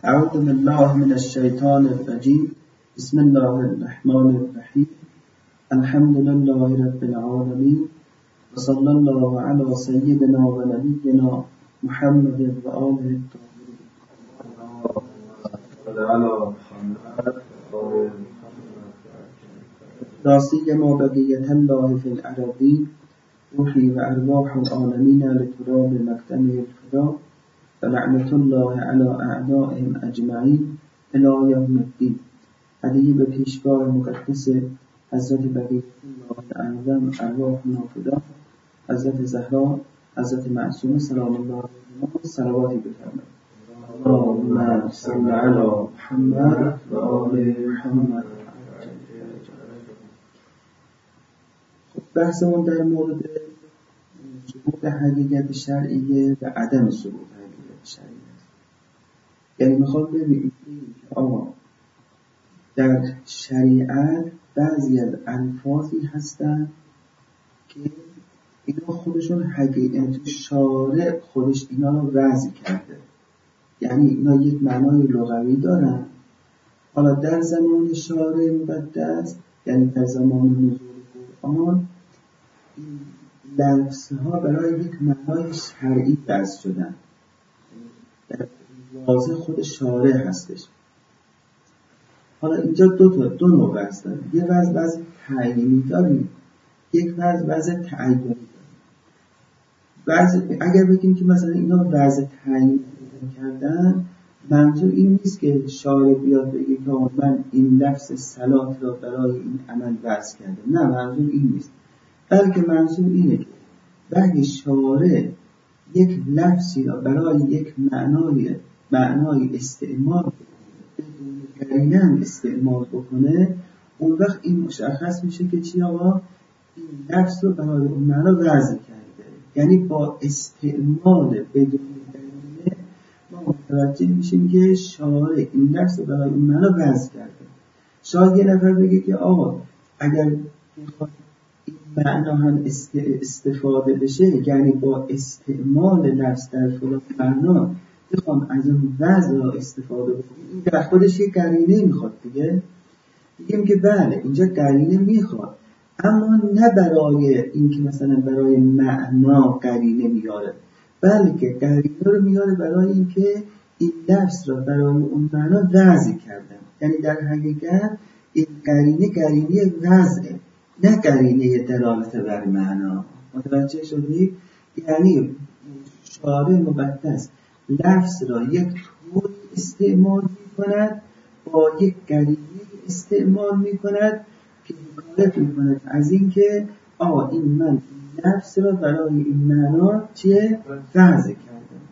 اعوذ بالله من الشیطان الرجیم. بسم الله الرحمن الرحیم. الحمد لله رب العالمین و صلی الله علی سیدنا و نبینا محمد و آله الطاهرین. لا سیما بقیة الله فی الارضین روحی و ارواح العالمین لتراب مقدمه الفدا و لعنت الله علی اعدائهم اجمعین الی یوم الدین. هدیه به پیشوای مقدس حضرت بقیة الله اعظم ارواح نافدا حضرت زهرا حضرت معصومه سلام الله علیها صلواتی بفرمایید. اللهم صل علی محمد و آل محمد. بحثمون در مورد ثبوت حقیقت شرعیه و عدم ثبوت حقیقت شرعیه است. یعنی میخوام ببینید که آقا در شریعت بعضی از الفاظی هستن که اینا خودشون حقیقت شارع خودش اینا رو وضع کرده، یعنی اینا یک معنای لغوی دارن. حالا در زمان شارع مقدس یعنی در زمان نزول قرآن این لفظها برای یک معنای شرعی وضع شدن، در واضح خود شارع هستش. حالا اینجا دو نوع وضع داریم. یه وضع تعیینی داریم، یک وضع تعیینی داریم. اگر بگیم که مثلا اینا وضع تعیینی کردن، منظور این نیست که شارع بیاد بگه که من این لفظ صلات را برای این عمل وضع کردم. نه، منظور این نیست، بلکه منظور اینه که وقتی شارع یک لفظی را برای یک معنای استعمال بدون قرینه استعمال بکنه، اون وقت این مشخص میشه که چی آقا این لفظ رو برای اون معنا وضع کرده. یعنی با استعمال بدون قرینه ما متوجه میشیم که شارع این لفظ رو برای اون معنا وضع کرده. شاید یه نفر بگه که آقا اگر میخواد این معنا هم استفاده بشه، یعنی با استعمال لفظ در فلان معنا بخوام از اون وضع را استفاده بکنم، این در خودش یک قرینه میخواد دیگه. بگیم که بله اینجا قرینه میخواد، اما نه برای این که مثلا برای معنا قرینه میاره، بلکه قرینه رو میاره برای این که این لفظ را برای اون معنا وضع کردن. یعنی در حقیقت این قرینه وضعه، نه قرینه دلالت بر معنا. متوجه شدید؟ یعنی شارع مقدس لفظ را یک طور استعمال می کند، با یک قرینه استعمال می کند که حکایت می کند از این که این من لفظ را برای این معنا چیه؟ وضع کردم.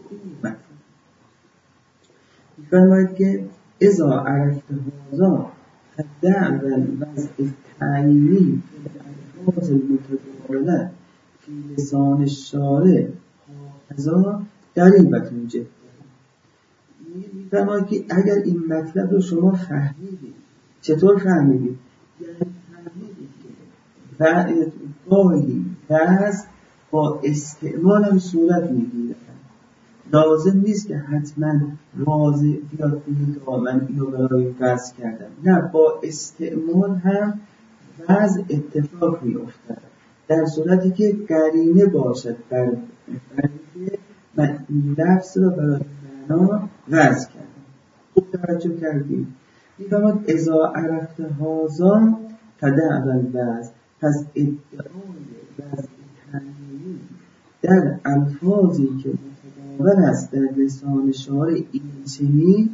می‌فرماید که اذا عرفت هذا فدع الوضع التعیینی فی الالفاظ المتداوله فی لسان الشارع هذا قریبتون جدا. می‌فرماید که اگر این مطلب رو شما فهمیدید، چطور فهمیدید؟ یعنی فهمیدید که گاهی بعض با استعمال هم صورت میگیره. لازم نیست که حتما واضح بیاد بگید من اینو برای وضع کردم. نه، با استعمال هم وضع اتفاق می‌افتد در صورتی که قرینه باشد بر اینکه من این لفظ را برای معنا وضع کردم. خوب توجه کردید؟ می‌فرماید اذا عرفت هذا فدع الوضع. پس ادعای وضع تعیینی در الفاظی که متداول است در لسان شارع این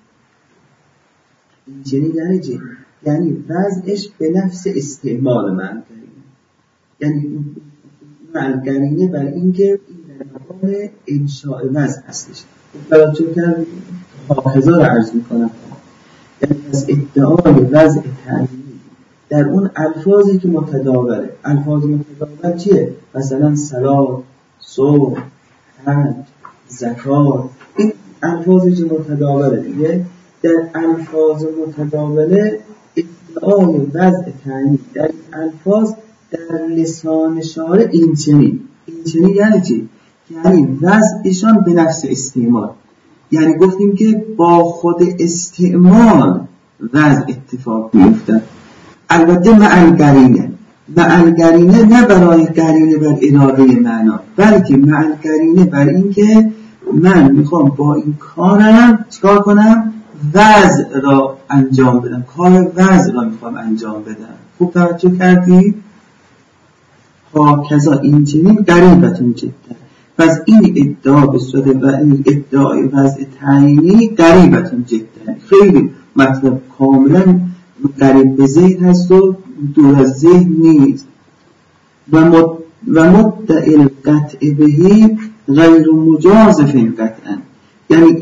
چنین یعنی چی؟ یعنی وضعش به نفس استعمال من یعنی قرینه بر این که این در مقام انشاء وضع هستش. توجه کردید؟ حافظه را عرض میکنم. یعنی از ادعای وضع تعیینی در اون الفاظی که متداوله. الفاظ متداول چیه؟ مثلا صلات، صوم، حج، زکات، این الفاظی که متداوله دیگه. در الفاظ متداوله ادعای وضع تعیینی در این الفاظ در لسان شارع این چنین یعنی چی؟ یعنی وضعشان به نفس استعمال. یعنی گفتیم که با خود استعمال وضع اتفاق میفتد. البته مع القرینه نه برای قرینه بر اراده معنا، بلکه مع القرینه بر این که من میخوام با این کارم چیکار کنم؟ وضع را انجام بدم، کار وضع را میخوام انجام بدم. خوب توجه کردید؟ هاکذا این چنین قریبتون جدا. پس این ادعا به صورت و این ادعای وضع تعیینی قریبتون جدا، خیلی مطلب کاملا قریب به ذهن هست و دور از ذهن نیست. و مدعی القطع بهی غیر مجازف قطعا، یعنی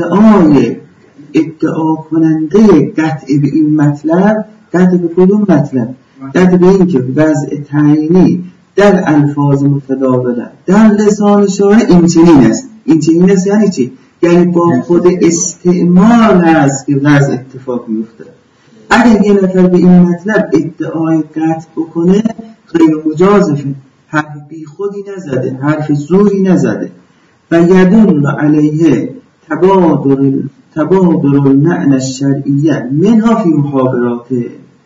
ادعا کننده قطع به این مطلب، قطع به کدوم مطلب؟ قطع به این که وضع تعیینی در الفاظ متداوله در لسان شارع این چنین است. این چنین است یعنی چی؟ یعنی با خود استعمال است که وضع اتفاق میفته. اگر یه نفر به این مطلب ادعای قطع بکنه غیر مجازفه، حرف بی خودی نزده، حرف زوری نزده. و یدل علیه تبادر المعنى الشرعیه منها فی محاوراته،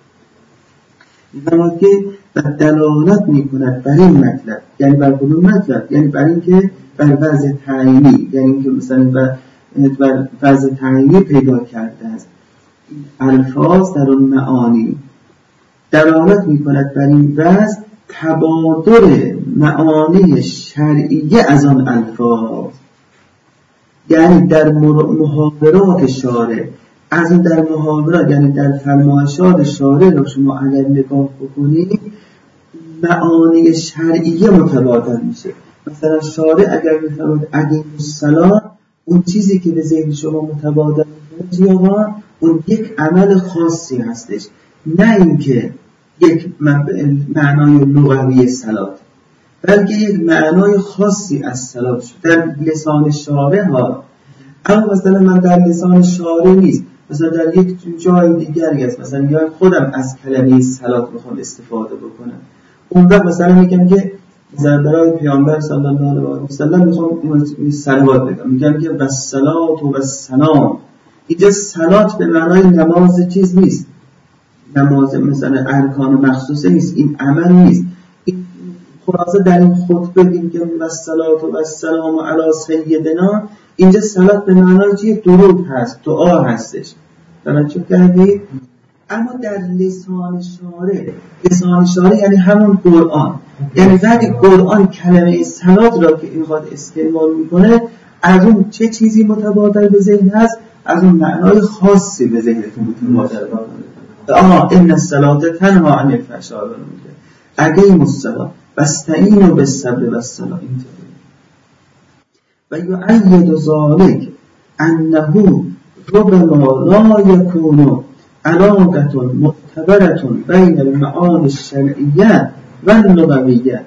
و دلالت میکند بر این مطلب، یعنی بر کدوم مطلب؟ یعنی بر این که بر وضع تعیینی، یعنی اینکه مثلا بر وضع تعیینی پیدا کرده است الفاظ در اون معانی، دلالت میکند بر این وضع تبادر معانی شرعیه از آن الفاظ، یعنی در محاورات شارع، از این در محاورات یعنی در فرمایشات شارع رو شما اگر نگاه بکنید معانی شرعیه متبادل میشه. مثلا شارع اگر میفرماید اقیم الصلاة، اون چیزی که به ذهن شما متبادل میشه یا اون یک عمل خاصی هستش، نه اینکه یک معنای لغوی صلات، بلکه یک معنای خاصی از صلات شد در لسان شارع ها. اما مثلا من در لسان شارع نیست، مثلا در یک جای دیگری است، مثلا یا خودم از کلمه صلات میخوام استفاده بکنم، اون وقت مثلا میگم که برای پیامبر صلی الله علیه و سلم میخوام صلوات بگم، میگم که والصلاة والسلام. اینجا صلات به معنای نماز چیز نیست، نماز مثلا ارکان مخصوصه نیست، این عمل نیست. این خلاصه در این خطبه بگیم که والصلاة والسلام علی سیدنا، اینجا صلات به معنای چیه؟ درود هست، دعا هستش. توجه کردید؟ اما در لسان شارع یعنی همون قرآن، یعنی وقتی قرآن کلمه صلات را که اینقدر استعمال میکنه، از اون چه چیزی متبادل به ذهن هست؟ از اون معنای خاصی به ذهنتون متبادل میکنه. ان الصلاة تنهی عن الفحشاء والمنکر، اقیموا الصلاة واستعینوا بالصبر والصلاة. و یؤید ذلک انه ربما لا یکون علاقة معتبرة بین المعانی الشرعیه و اللغویه،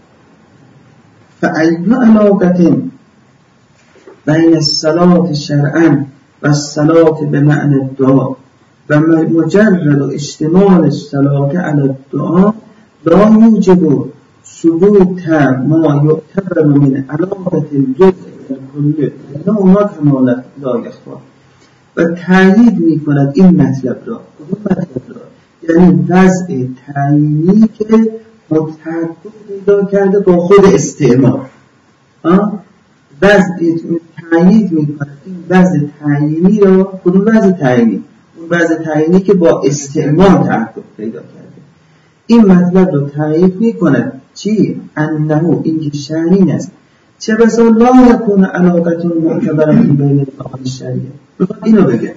فأی علاقة بین الصلاة شرعا و الصلاة بمعنى الدعاء و مجرد اشتمال الصلاة على الدعاء لا یوجب ثبوت ما یعتبر من علاقة الجزء الكلی نه کمالت لا یخفی. و تأیید می‌کند این مطلب را، یعنی وضع تعیینی که متحقق پیدا کرده با خود استعمال. تأیید می‌کند این وضع تعیینی را. کدوم وضع تعیینی؟ اون وضع تعیینی که با استعمال تحقق پیدا کرده. این مطلب را تأیید می‌کند چی؟ انه اینکه شرعی است، چه بسا لا یکون علاقة معتبرة بین المعانی الشرعیه. اینو بگه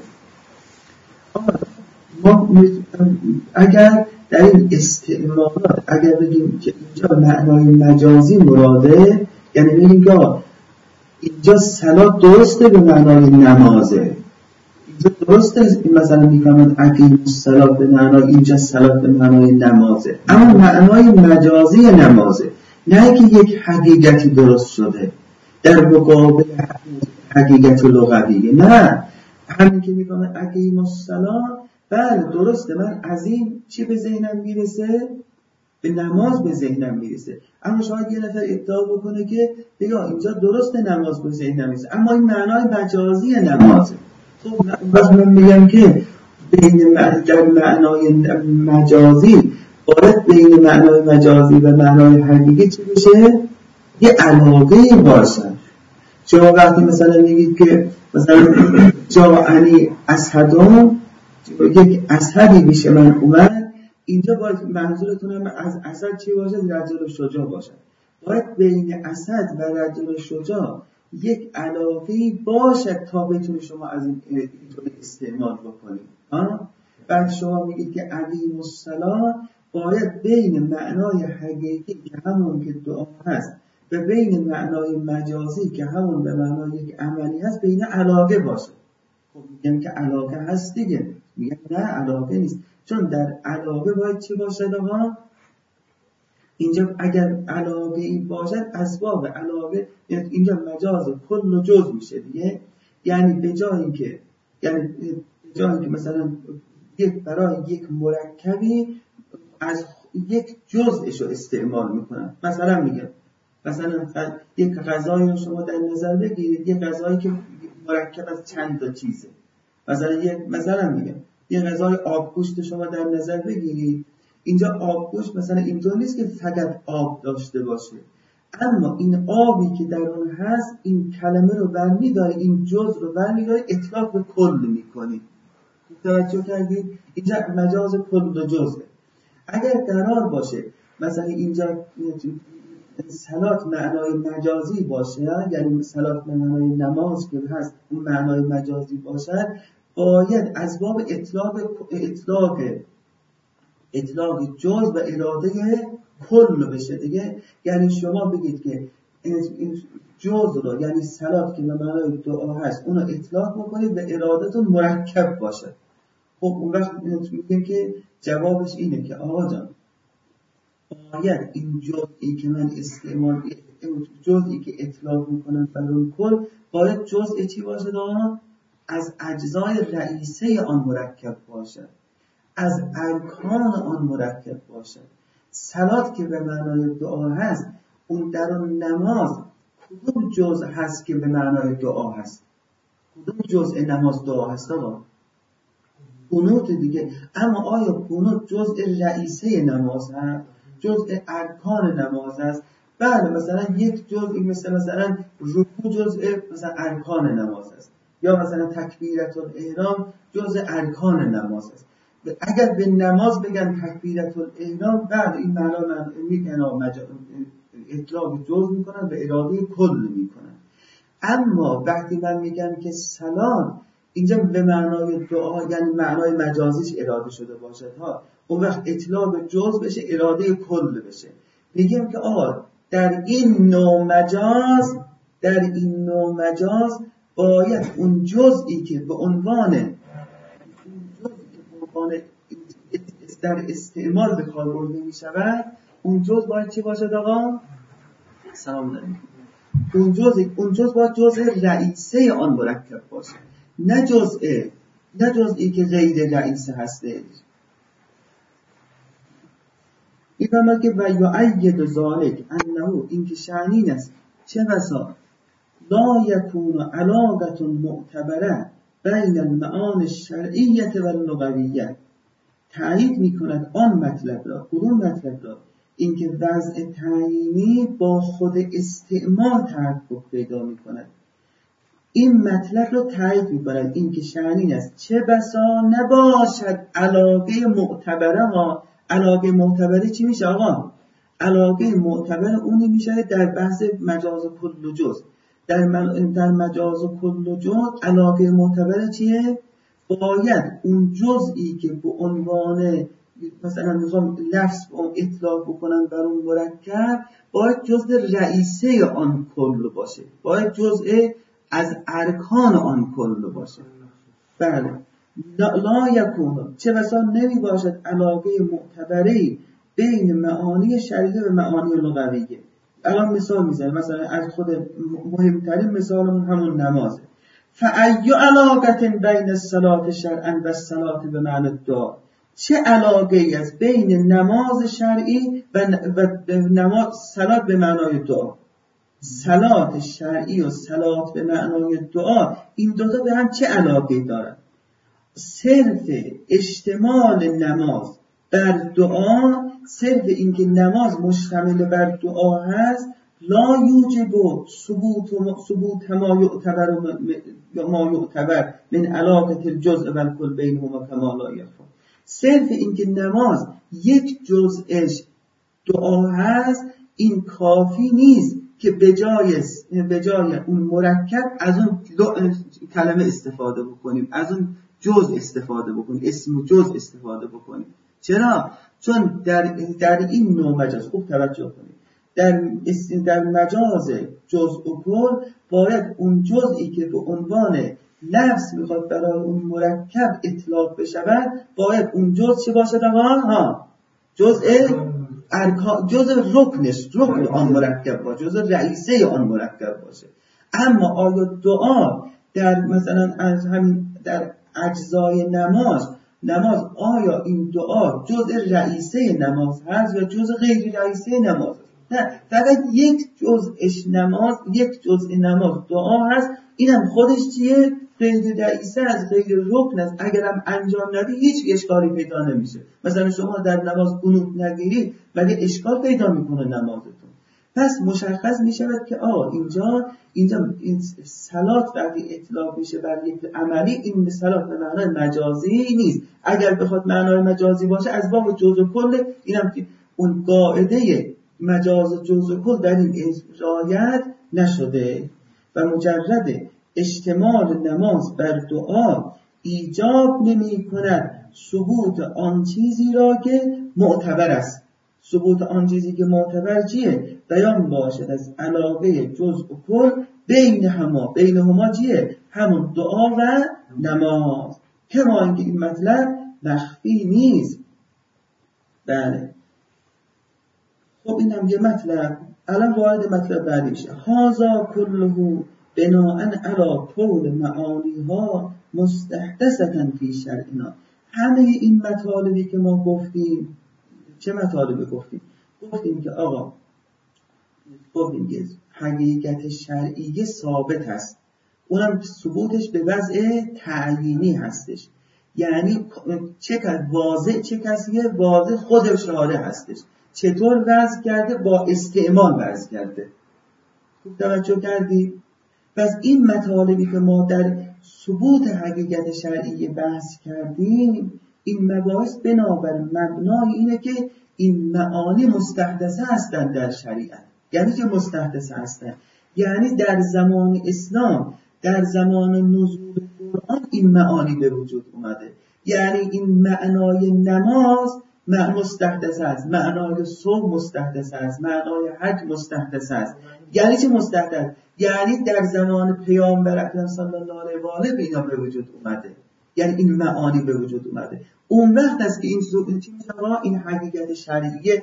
ما اگر در این استعمالات اگر بگیم که اینجا معنای مجازی مراده، یعنی بگیم که اینجا صلات درسته به معنای نمازه، اینجا درسته مثلا میگم اقیم الصلاة به معنای اینجا صلات به معنای نمازه، اما معنای مجازی نمازه، نه که یک حقیقتی درست شده در مقابل حقیقت لغویه. نه، همین که میگم اقیم الصلاة، بله درسته، من از این چی به ذهنم میرسه؟ به نماز به ذهنم میرسه. اما شاید یه نفر ادعا بکنه که بگا اینجا درست نماز به ذهنم میرسه، اما این معنای مجازی نمازه. خب وقت من میگم که بین در معنای مجازی باید بین معنای مجازی و معنای حقیقی چی بشه؟ یه علاقه باشه. شما وقتی مثلا میگید که مثلا جاءنی اسدون، یک اسدی میشه من اومد، اینجا باید منظورتون هم از اسد چی باشه؟ رجل شجاع باشه. باید بین اسد و رجل شجاع یک علاقه باشه تا بتونید شما از این استعمال بکنید. بعد شما میگید که عقیم الصلاة، باید بین معنای حقیقی که همون که دعا هست و بین معنای مجازی که همون به معنای یک عملی هست بین علاقه باشه. خب میگم که علاقه هست دیگه، میگم نه علاقه نیست، چون در علاقه باید چی باشه دقیقا؟ اینجا اگر علاقه این باشد اسباب علاقه، یعنی اینجا مجاز کل و جز میشه دیگه. یعنی به جای که مثلا برای یک مرکبی از یک جزءش رو استعمال میکنن. مثلا میگم یک غذایی رو شما در نظر بگیرید، یک غذایی که مرکب از چند تا چیزه. مثلا میگم یک غذای آبگوشت شما در نظر بگیرید، اینجا آبگوشت مثلا اینطور نیست که فقط آب داشته باشه، اما این آبی که در اون هست این کلمه رو برمی‌داره، این جزء رو برمی‌داره، اطلاق به کل می‌کنی. توجه کردید؟ اینجا مجاز کل و جزء. اگر قرار باشه مثلا اینجا صلات معنای مجازی باشه، یعنی صلات معنای نماز که هست اون معنای مجازی باشد، باید از باب اطلاق جز و اراده کل بشه دیگه. یعنی شما بگید که این جز رو، یعنی صلات که به معنای دعا هست، اون رو اطلاق بکنید و ارادتون مرکب باشه. خب اون وقت میگیم که جوابش اینه که آقا جان، باید این جزئی که من جزئی که اطلاق میکنم بر اون کل، باید جزئی چی باشه دارم؟ از اجزای رئیسه آن مرکب باشه، از ارکان آن مرکب باشه. صلات که به معنای دعا هست، اون در اون نماز کدوم جزء هست که به معنای دعا هست؟ کدوم جزء نماز دعا هست آقا؟ قنوت دیگه. اما آیا قنوت جزء رئیسه نماز هست؟ جزء ارکان نماز هست؟ بله، مثلا یک جزء مثلا رکوع جزء مثلا ارکان نماز هست، یا مثلا تکبیرت الاحرام جزء ارکان نماز هست. اگر به نماز بگن تکبیرت الاحرام، بعد این معنا اطلاق جزء میکنن و اراده کل میکنن. اما وقتی من میگم که سلام اینجا به معنای دعا، یعنی معنای مجازیش اراده شده باشد اون وقت اطلاق جزء بشه، اراده کل بشه. میگم که آقا در این نوع مجاز باید اون جزئی که به عنوان در استعمال به کار برده می شود، اون جزء باید چی باشد آقا؟ سلام علیکم. اون جزء باید جزء رئیسه آن مرکب باشه، نه جزئی که غیر رئیسه هسته. این فرمود که و یؤید ذالک انه، این که شأنین است چه بسا لا یکون علاقة معتبره بین المعانی الشرعیه و اللغویه، تأیید میکند آن مطلب را. کدوم مطلب را؟ اینکه وضع تعیینی با خود استعمال تحقق پیدا میکند. این مطلب رو تأیید میکند، اینکه شأنین است چه بسا نباشد علاقه معتبره ها. علاقه معتبره چی میشه آقا؟ علاقه معتبره اونی میشه در بحث مجاز کل و جز. در مجاز کل و جز علاقه معتبره چیه؟ باید اون جزئی که به عنوان مثلا نظام لفظ اطلاق بکنن بر اون مرکب، باید جزء رئیسه آن کل باشه، باید جزء از ارکان آن کل باشه. بله، لا یکون چه بسا نمی باشد علاقه معتبری بین معانی شرعی و معانی لغویه. الان مثال میزنم، مثلا از خود مهمترین مثالمون همون نمازه. فأی علاقة بین الصلاة شرعا و الصلاة به معنی دعا. چه علاقه ای است بین نماز شرعی و نماز صلات به معنای دعا. صلات شرعی و صلات به معنای دعا، این دوتا به هم چه علاقه دارن؟ صرف اشتمال نماز بر دعا، صرف اینکه نماز مشتمل بر دعا هست، لا یوجب ثبوت ما یعتبر من علاقه الجزء و الکل بینهما کما لا یخفی. صرف اینکه نماز یک جزءش دعا هست، این کافی نیست که به جای اون مرکب از اون کلمه استفاده بکنیم، از اون جزء استفاده بکنیم، اسم جزء استفاده بکنیم. چرا؟ چون در این نوع مجاز، خوب توجه کنید، در مجاز جزء و کل باید اون جزئی که به عنوان لفظ میخواد برای اون مرکب اطلاق بشود، باید اون جزء چه باشه؟ جزء رکن آن مرکب باشه، جزء رئیسه آن مرکب باشه. اما آیا دعا در مثلا از همین در اجزای نماز آیا این دعا جزء رئیسه نماز هست یا جزء غیر رئیسه نماز هست؟ نه، فقط یک جزء نماز دعا هست، اینم خودش چیه؟ غیر رئیسه از غیر رکن است. اگرم انجام ندی هیچ اشکالی پیدا نمیشه. مثلا شما در نماز قنوت نگیری ولی اشکال پیدا میکنه نمازتون. پس مشخص میشود که اینجا این صلات وقتی اطلاق میشه بر یک عملی، این صلات به معنای مجازی نیست. اگر بخواد معنای مجازی باشه از باب جزء و کل، اینم که اون قاعده مجاز جزء و کل در این رعایت نشده و مجرد اشتمال نماز بر دعا ایجاب نمی کند ثبوت آن چیزی را که معتبر است. ثبوت آن چیزی که معتبر چیه؟ بیان باشد از علاقه جزء و کل بینهما چیه؟ همون دعا و نماز. کما اینکه این مطلب مخفی نیست. بله. خب اینم یه مطلب. الان وارد مطلب بعدی میشه. هذا كله بناء علی کون معانیها مستحدثة فی شرعنا. همه این مطالبی که ما گفتیم، چه مطالبی گفتیم؟ گفتیم که گفتیم که حقیقت شرعی ثابت هست، اونم ثبوتش به وضع تعیینی هستش. یعنی چه کسیه واضح خود شارع هستش. چطور وضع کرده؟ با استعمال وضع کرده. خوب توجه کردی؟ پس این مطالبی که ما در ثبوت حقیقت شرعی بحث کردیم، این مباحث بنابر مبنای اینه که این معانی مستحدثه هستند در شریعت. یعنی که مستحدثه هستند، یعنی در زمان اسلام، در زمان نزول قرآن این معانی به وجود اومده. یعنی این معنای نماز مستحدثه است، معنای صوم مستحدثه است، معنای حج مستحدثه است. یعنی چه مستحدث؟ یعنی در زمان پیامبر اکرم صلی الله علیه و آله اینا به وجود اومده، یعنی این معانی به وجود اومده. اون وقت است که این حقیقت شرعیه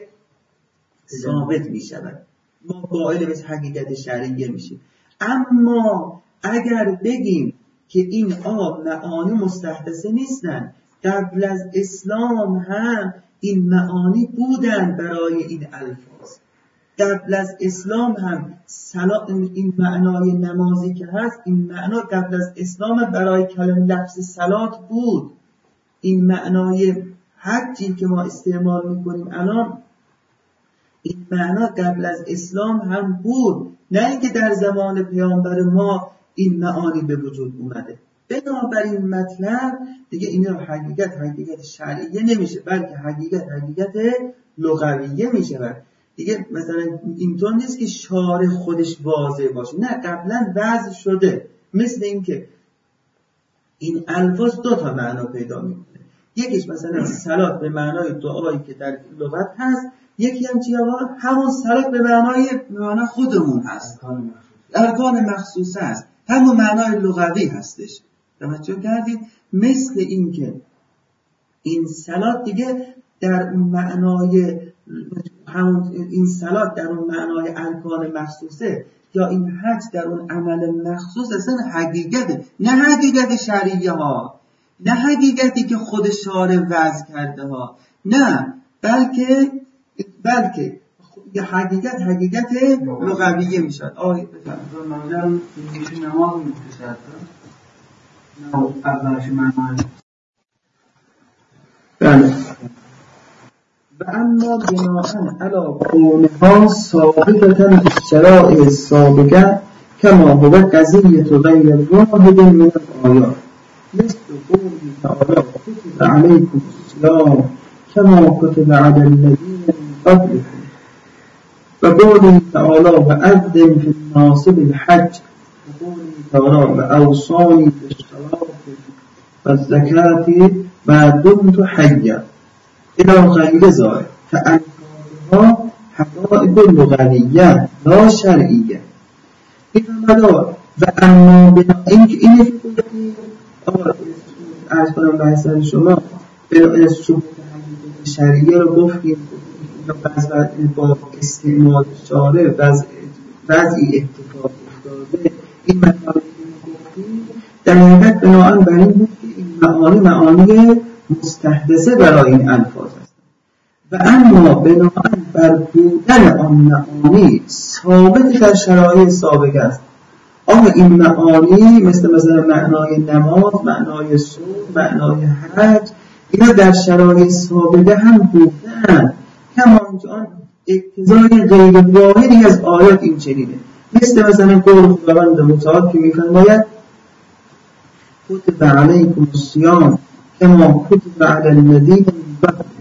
ثابت می شود، ما قائل به حقیقت شرعیه میشیم. اما اگر بگیم که این معانی مستحدثه نیستن، قبل از اسلام هم این معانی بودن برای این الفاظ، قبل از اسلام هم این معنای نمازی که هست، این معنا قبل از اسلام برای کلمه لفظ صلات بود. این معنای حجی که ما استعمال میکنیم الان، این معنا قبل از اسلام هم بود، نه اینکه در زمان پیامبر ما این معانی به وجود اومده. بنابراین مطلب دیگه اینا حقیقت شرعیه نمیشه، بلکه حقیقت لغویه میشه. دیگه مثلا اینطور نیست که شارع خودش واضح باشه، نه، قبلا وضع شده. مثل اینکه این الفاظ دو تا معنا پیدا میکنه. یکیش مثلا صلات به معنای دعایی که در لغت هست، یکی هم چیه؟ همون صلات به معنای خودمون هست، ارکان مخصوصه هست، همون معنای لغوی هستش. توجه کردید؟ مثل این که این صلات دیگه در اون معنای این صلات در اون معنای ارکان مخصوصه، یا این حج در اون عمل مخصوص، اصلا حقیقته، نه حقیقت شرعیه ها. نه حقیقتی که خود شارع وضع کرده ها، نه، بلکه یه حقیقت لغویه میشد. آقای بفرمایید. منظرم میشه نماز میشه نه اولش معنی. بله. و اما بناءً علی قولها ثابتة بالشرائع السابقة كما هو قضية غير واحد من الآيات مثل قوله تعالى كتب عليكم الصيام كما كتب على الذين من قبلكم وقوله تعالى وأذن في الناس بالحج وقوله تعالى وأوصاني بالصلاة والزكاة ما دمت حيا إلى غير ذلك فألفاظها حقائق لغوية لا شرعية. و اما این فکر کنید از کنم بحث شما به ثبوت حقیقت شرعیه رو گفتیم با استعمال شارع وضعی اتفاق افتاده این مطالبی رو گفتیم در حقیقت بناءً بر این بود که این معانی مستحدثه برای این الفاظ است و اما بناءً بر بودن آن معانی ثابت در شرایع سابقه است. آقا این معانی مثلا معنای نماز، معنای صوم، معنای حج، اینا در شرایع سابقه هم بودن، همانجان اقتضای غیر واحدی از آیات این چنینه. مثلا قول خداوند متعال که می‌فرماید کتب علیکم الصیام کما کتب علی الذین من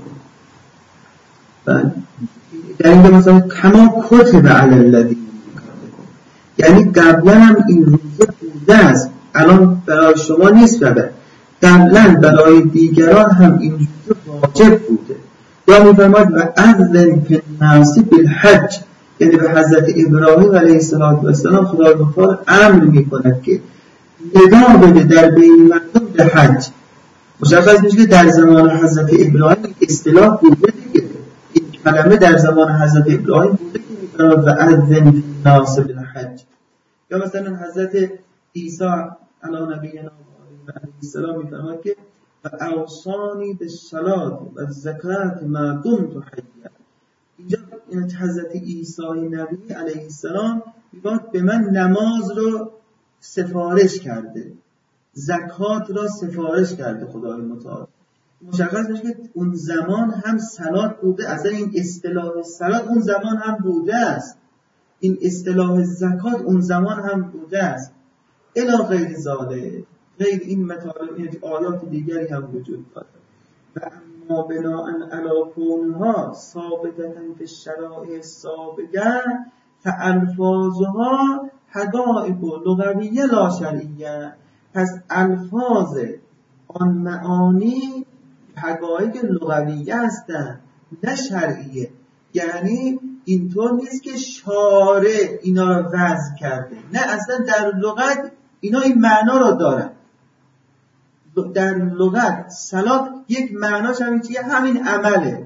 قبلکم. در اینجا مثلا کما کتب علی الذین من قبلکم، یعنی قبلا هم این روزه بوده است، الان برای شما نیست، قبلا برای دیگران هم این روزه واجب بوده. یا می‌فرماید و اذن فی الناس بالحج، یعنی به حضرت ابراهیم علیه السلام خدای متعال امر می‌کند که ندا بده در بین مردم به حج. مشخص میشه که در زمان حضرت ابراهیم اصطلاح بوده دیگه، این کلمه در زمان حضرت ابراهیم بوده که می‌فرماید و اذن فی الناس بالحج. یا مثلا حضرت عیسی علی نبینا علیه السلام می‌فرماید که و اوصانی بالصلاة و الزکات ما دمت حیا. اینجا حضرت عیسی نبی علیه السلام می‌فرماید به من نماز رو سفارش کرده، زکات را سفارش کرده خدای متعال. مشخص میشه که اون زمان هم صلات بوده، اصلا این اصطلاح صلات اون زمان هم بوده است، این اصطلاح زکات اون زمان هم بوده است. الی غیر ذالک، غیر این مطالب، این آیات دیگری هم وجود داره. و اما بناء علی کونها ثابتة فی الشرائع سابقه فالفاظها حقائق لغویه لا شرعیه. پس الفاظ آن معانی حقایق لغویه هستند نه شرعیه. یعنی اینطور نیست که شارع اینا را وضع کرده، نه، اصلا در لغت اینا این معنا را دارن. در لغت صلات یک معناش همین عمله،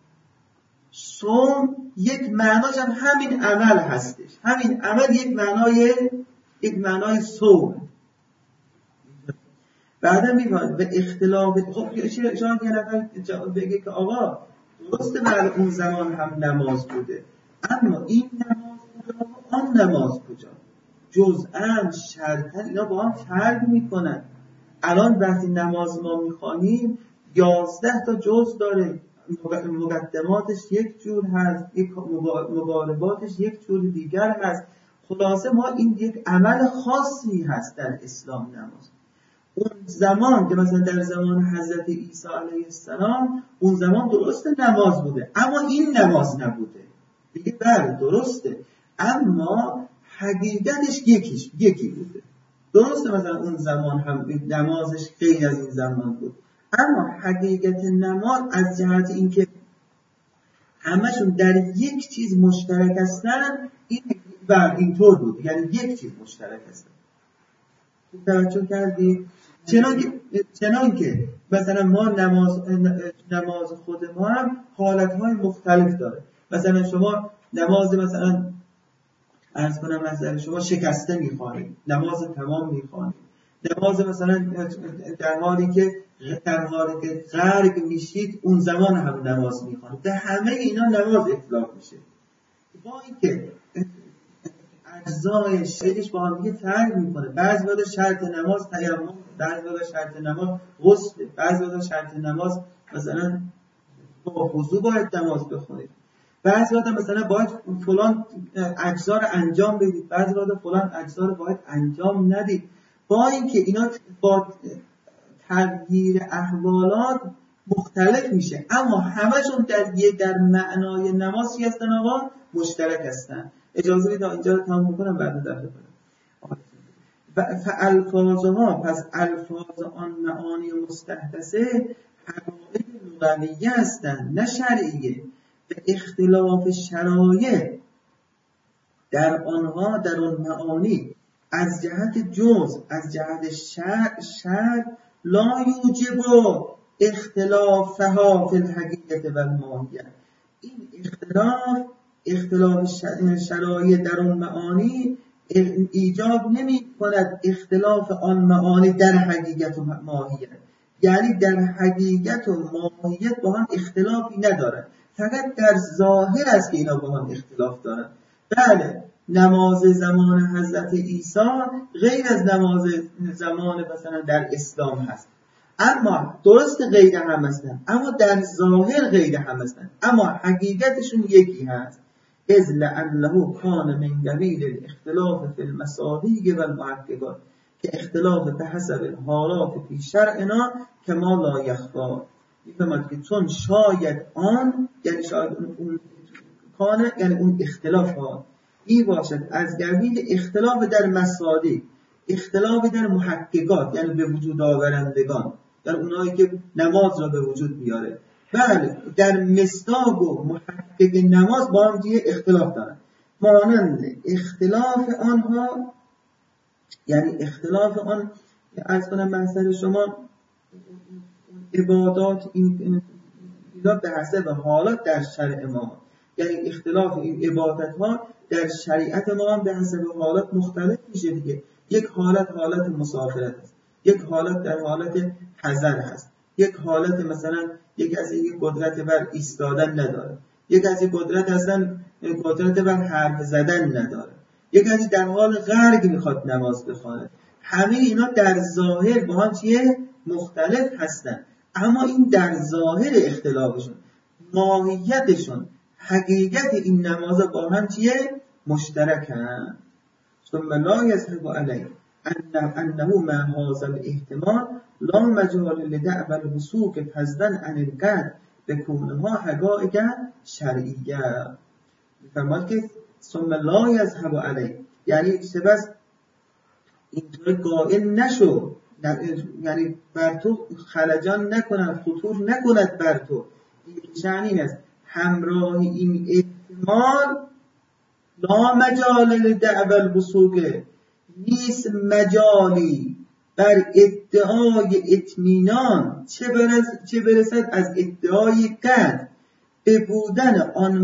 صوم یک معناش هم همین عمل هستش، همین عمل یک معنای صوم. بعدا میگم به اختلاف، خب شاید یه نفر بگه که آقا درسته بله اون زمان هم نماز بوده، اما این نماز کجا آن نماز کجا؟ جزءاً شرطاً اینا با هم فرق میکنن. الان وقتی نماز ما میخوانیم 11 تا جزء داره، مقدماتش یک جور هست، مقارباتش یک جور دیگر هست. خلاصه ما این یک عمل خاصی هست در اسلام نماز. اون زمان که مثلا در زمان حضرت عیسی علیه السلام اون زمان درسته نماز بوده، اما این نماز نبوده دیگه. بله درسته، اما حقیقتش یکی بوده. درسته مثلا اون زمان هم نمازش غیر از این زمان بود، اما حقیقت نماز از جهت اینکه همشون در یک چیز مشترک هستن، این اینطور بود، یعنی یک چیز مشترک هستن. توجه کردی؟ چنانکه مثلا ما نماز خود ما هم حالتهای مختلف داره. مثلا شما نماز مثلا عرض کنم مثلا شما شکسته میخوانید، نماز تمام میخوانید، نماز مثلا در حالی که غرق میشید اون زمان هم نماز میخوانید. در همه اینا نماز اطلاق میشه. با اینکه اجزای شریعش با هم دیگه فرق میکنه. بعضی وقتا شرط نماز تیمم، بعضی وقتا شرط نماز غسل، بعضی وقتا شرط نماز مثلا با وضو باید نماز بخونید، بعضی وقتا مثلا باید فلان اجزا رو انجام بدید، بعضی وقتا فلان اجزا رو باید انجام ندید. با اینکه اینا با تغییر احوالات مختلف میشه، اما همشون در معنای نماز چی هستن آقا؟ مشترک هستن. اجازه بدید اینجا رو تمام بکنم بعد دفعه کنم. فالفاظها، پس الفاظ آن معانی مستحدثه حقایق لغویه هستند نه شرعیه. به اختلاف شرایع در آنها، در آن معانی، از جهت جزء، از جهت شرع لا یوجب اختلافها فی الحقیقت و الماهیت. این اختلاف شرایع در آن معانی ایجاب نمی کند اختلاف آن معانی در حقیقت و ماهیت. یعنی در حقیقت و ماهیت با هم اختلافی ندارد، فقط در ظاهر است که اینا با هم اختلاف دارند. بله، نماز زمان حضرت عیسی غیر از نماز زمان مثلا در اسلام هست، اما درست غیر هم هستند، اما در ظاهر غیر هم هستند، اما حقیقتشون یکی هست. اذ لأنه کان من قبیل الاختلاف فی المصادیق و المحققات، که اختلاف به حسب حالات فی شرعنا کما لا یخفا. میفهمد که چون شاید آن، یعنی شاید اون کانه، یعنی اون اختلاف ها ای باشد از قبیل اختلاف در مصادیق، اختلاف در محققات، یعنی به وجود آورندگان، یعنی اونایی که نماز را به وجود بیاره. بله، در مصداق و محقق نماز با هم دیگه اختلاف دارن. مانند اختلاف آنها، یعنی اختلاف آن، عرض کنم منظر شما عبادات این به حسب حالات در شرع ما، یعنی اختلاف این عبادت ها در شریعت ما هم به حسب حالات مختلف میشه دیگه. یک حالت حالت مسافرت است، یک حالت در حالت حضر هست، یک حالت مثلا یک از این قدرت بر ایستادن نداره، یک از این قدرت اصلا قدرت بر حرف زدن نداره، یک از در حال غرق میخواد نماز بخونه. همه اینا در ظاهر با هم چیه؟ مختلف هستن، اما این در ظاهر اختلافشون، ماهیتشون، حقیقت این نماز با هم چیه؟ مشترکن. ثم لا یذهب علیه انه ما هذا الاحتمال لا مجال لدعوى الوثوق فضلا عن القدر بکونها حقائق شرعیه. میفرماد که ثم لا یذهب علیه، یعنی سپس اینطور قائل نشو، یعنی بر تو خلجان نکنند، خطور نکند بر تو. این شأن این است، همراه این احتمال لا مجال لدعوى الوثوق، نیست مجالی بر ادعای اطمینان، چه برسد از ادعای قطع به بودن آن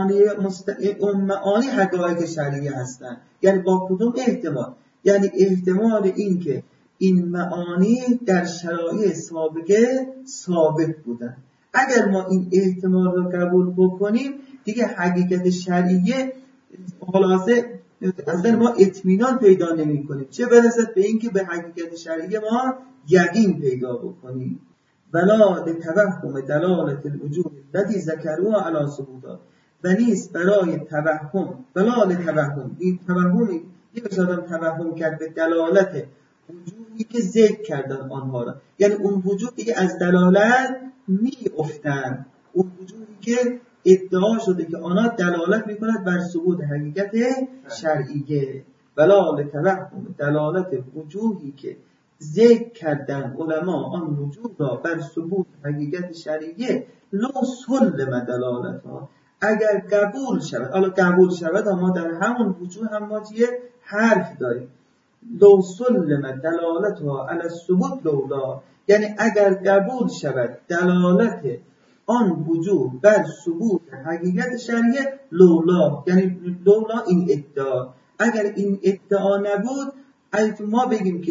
معانی حقایق شرعیه هستند. یعنی با کدوم احتمال؟ یعنی احتمال این که این معانی در شرایع سابقه ثابت بودن. اگر ما این احتمال رو قبول بکنیم دیگه حقیقت شرعیه خلاصه اصلا ما اطمینان پیدا نمی کنیم، چه برسد به این که به حقیقت شرعیه ما یقین پیدا بکنیم. ولا لتوهم دلالت الوجوه الذی ذکروها علی ثبوتها، و نیست برای توهم، ولا لتوهم، این توهمی یه بشادم توهم کرد به دلالت وجوهی که ذکر کردن آنها را، یعنی اون وجوهی که از دلالت می افتند، اون وجوهی که ادعا شده که آنها دلالت می کند بر ثبوت حقیقت شرعیه. ولا لتوهم دلالت وجوهی که ذکر کردن علما آن وجوه را بر ثبوت حقیقت شرعیه، لو سلم دلالتها، اگر قبول شود، حالا قبول شود اما در همون وجوه هم ما چیه حرف داریم، لو سلم دلالتها علی الثبوت لولا، یعنی اگر قبول شود دلالت آن وجوه بر ثبوت حقیقت شرعیه، لولا، یعنی لولا این ادعا، اگر این ادعا نبود، اگه ما بگیم که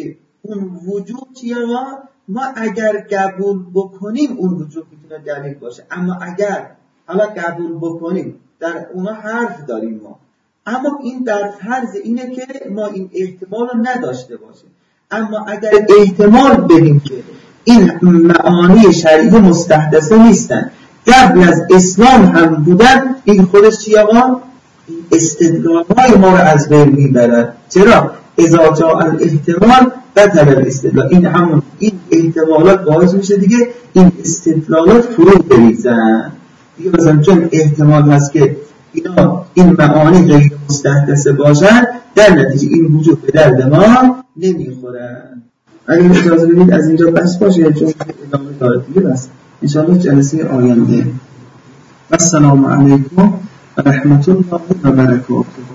اون وجود چیه ما اگر قبول بکنیم اون وجود میتونه دلیل باشه، اما اگر حالا قبول بکنیم در اونا حرف داریم ما، اما این در فرض اینه که ما این احتمال رو نداشته باشیم. اما اگر احتمال بدیم که این معانی شرعی مستحدثه نیستن، قبل از اسلام هم بودن، این خودش چیه آقا؟ این استدلال‌های ما رو از بین میبرد. چرا؟ اذا جاء الاحتمال بطل الاستدلال. این همون این احتمالات باعث میشه دیگه این استدلالات فرو بریزن دیگه. مثلا چون احتمال هست که اینا این معانی غیر مستحدثه باشن، در نتیجه این وجود به درد ما نمیخورن. اگر اجازه بدید از اینجا بس باشه، چون ادامه داره دیگه. بس انشاءالله جلسه آینده. السلام علیکم و رحمت الله و برکاته.